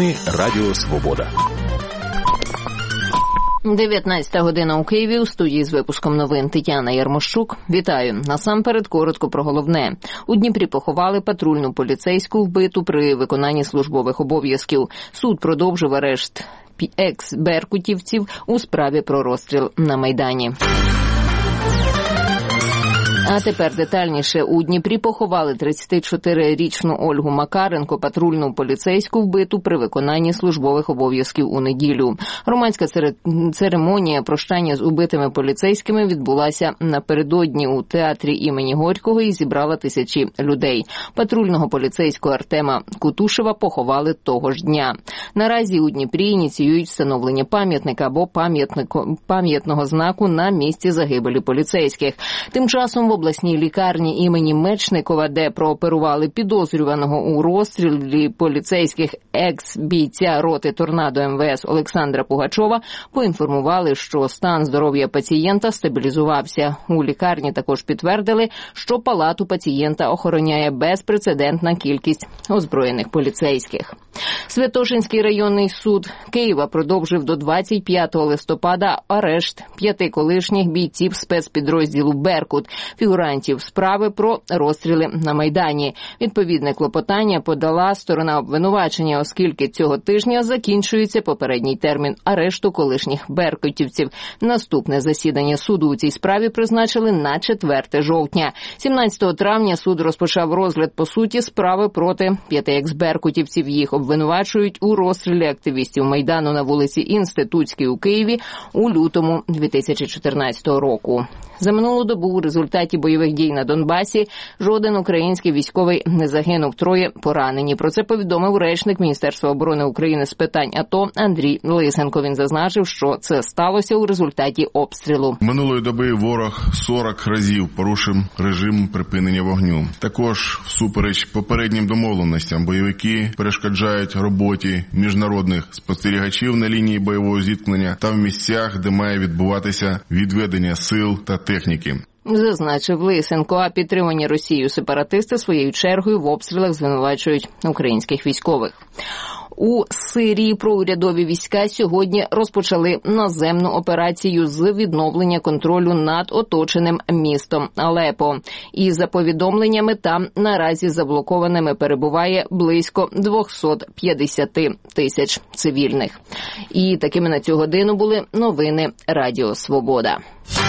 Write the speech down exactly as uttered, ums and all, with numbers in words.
Новини Радіо Свобода. дев'ятнадцята година у Києві. У студії з випуском новин Тетяна Ярмощук. Вітаю. Насамперед коротко про головне. У Дніпрі поховали патрульну поліцейську, вбиту при виконанні службових обов'язків. Суд продовжив арешт екс-беркутівців у справі про розстріл на Майдані. А тепер детальніше. У Дніпрі поховали тридцятичотирирічну Ольгу Макаренко, патрульну поліцейську, вбиту при виконанні службових обов'язків у неділю. Громадська церемонія прощання з убитими поліцейськими відбулася напередодні у театрі імені Горького і зібрала тисячі людей. Патрульного поліцейського Артема Кутушева поховали того ж дня. Наразі у Дніпрі ініціюють встановлення пам'ятника або пам'ятного знаку на місці загибелі поліцейських. Тим часом в обласній лікарні імені Мечникова, де прооперували підозрюваного у розстрілі поліцейських екс-бійця роти «Торнадо» ем ве ес Олександра Пугачова, поінформували, що стан здоров'я пацієнта стабілізувався. У лікарні також підтвердили, що палату пацієнта охороняє безпрецедентна кількість озброєних поліцейських. Святошинський районний суд Києва продовжив до двадцять п'ятого листопада арешт п'яти колишніх бійців спецпідрозділу «Беркут», фігурантів справи про розстріли на Майдані. Відповідне клопотання подала сторона обвинувачення, оскільки цього тижня закінчується попередній термін арешту колишніх беркутівців. Наступне засідання суду у цій справі призначили на четверте жовтня. сімнадцятого травня суд розпочав розгляд по суті справи проти п'яти екс-беркутівців. Їх обвинувачують у розстрілі активістів Майдану на вулиці Інститутській у Києві у лютому дві тисячі чотирнадцятого року. За минулу добу у результаті бойових дій на Донбасі жоден український військовий не загинув, троє поранені. Про це повідомив речник Міністерства оборони України з питань АТО Андрій Лисенко. Він зазначив, що це сталося у результаті обстрілу. Минулої доби ворог сорок разів порушив режим припинення вогню. Також, всупереч попереднім домовленостям, бойовики перешкоджають роботі міжнародних спостерігачів на лінії бойового зіткнення та в місцях, де має відбуватися відведення сил та техніки. Зазначив Лисенко, а підтримані Росією сепаратисти своєю чергою в обстрілах звинувачують українських військових. У Сирії проурядові війська сьогодні розпочали наземну операцію з відновлення контролю над оточеним містом Алепо. І за повідомленнями, там наразі заблокованими перебуває близько двісті п'ятдесят тисяч цивільних. І такими на цю годину були новини Радіо Свобода.